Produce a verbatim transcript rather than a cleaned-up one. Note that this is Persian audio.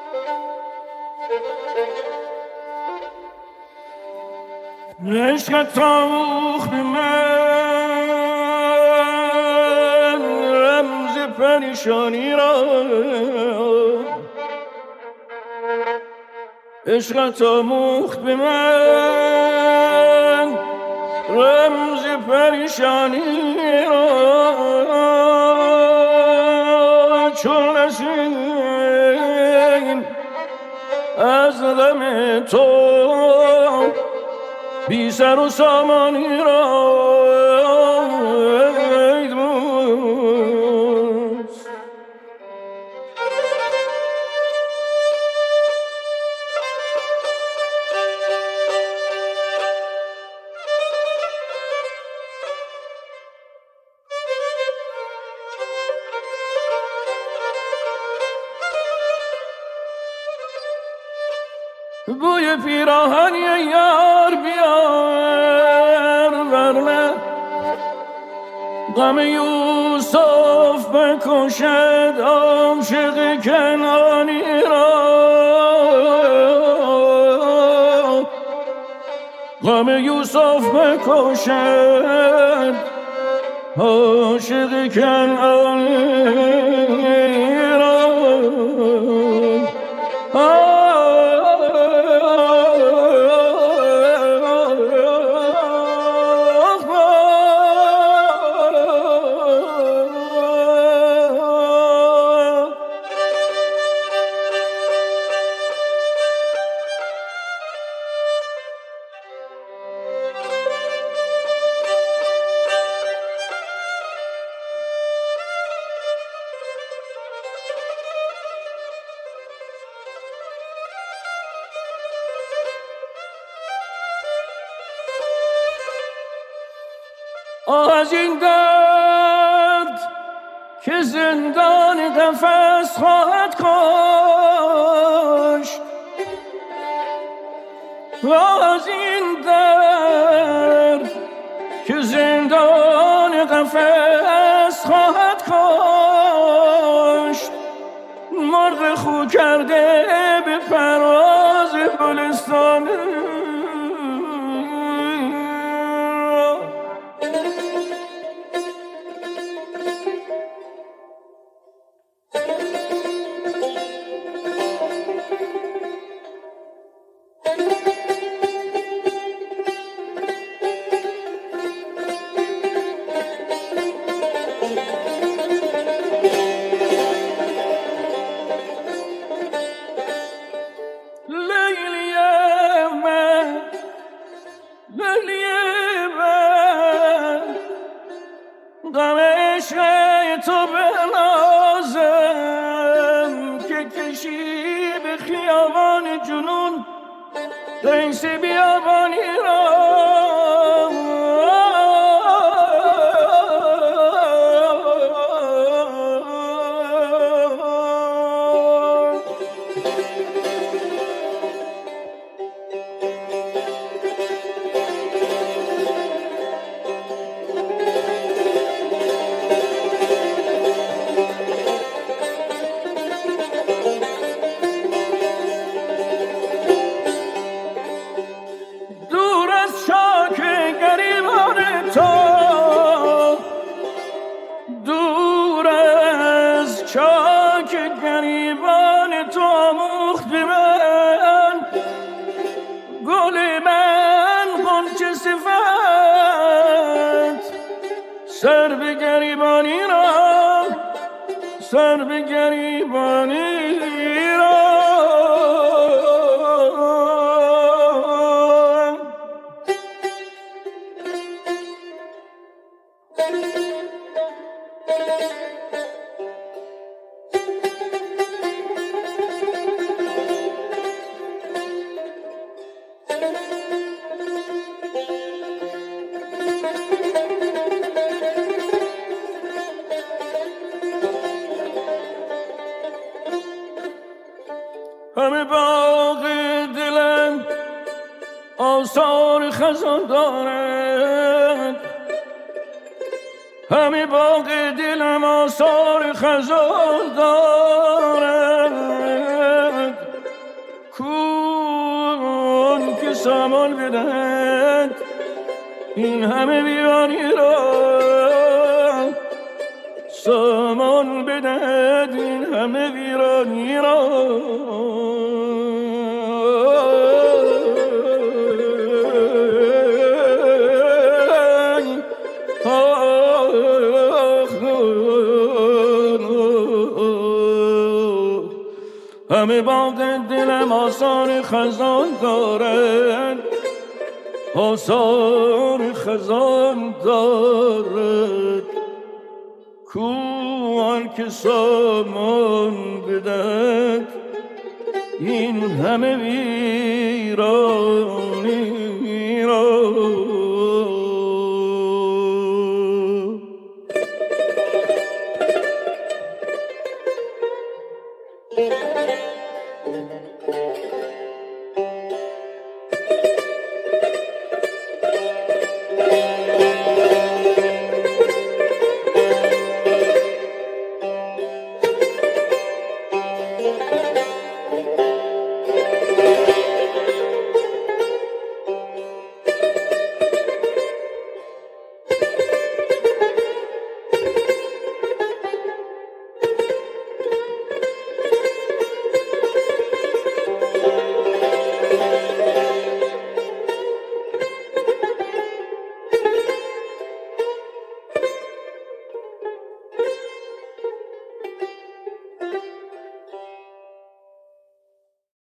عشقت تاخ به من رمز پریشانی را، عشقت آموخت به من رمز پریشانی را، چون نسیم از غم تو بی سر و سامانی را. ای دوست بوی پیراهن یار بیار، ورنه غم یوسف بکشد عاشق کنعانی را. غم یوسف بکشد عاشق کنعانی را. از این درد که زندان قفس خواهد کشت، از این درد که زندان قفس خواهد کشت، مرغ خو کرده به پرواز گلستان. غم عشق تو بنازم که کشی به خیابان جنون رئیس بیابانی را. چاک گریبان تو آموخت به من گل من غنچه صفت، سر به گریبانی را، سر به گریبانی را. همه باغ دلم آثار خزان دارد، همه باغ دلم آثار خزان دارد. بدهد این همه ویرانی را، سامان بدهد این همه ویرانی را. همه باغ دلم آثار خزان دارد، آثار خزان دارد. کو آن که سامان بدهد این همه ویرانی را.